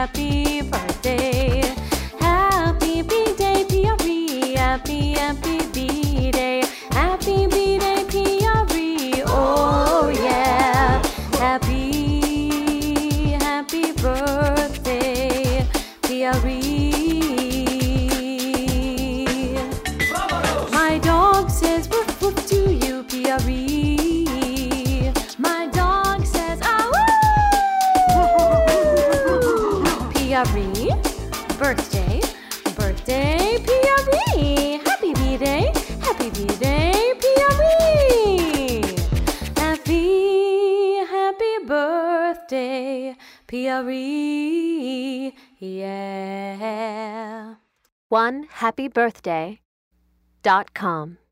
happy birthday. Happy B-Day, P-R-E. Happy, happy B-Day. Happy B-Day, P-R-E. Oh yeah. Happy, happy birthday, P-R-E. My dog says woof woof to you, P-R-E. My dog says ah woo. P-R-E. Birthday, birthday, P-R-E. Happy B-Day, happy B-Day, P-R-E. Happy, happy birthday, P-R-E. Yeah. OneHappyBirthday.com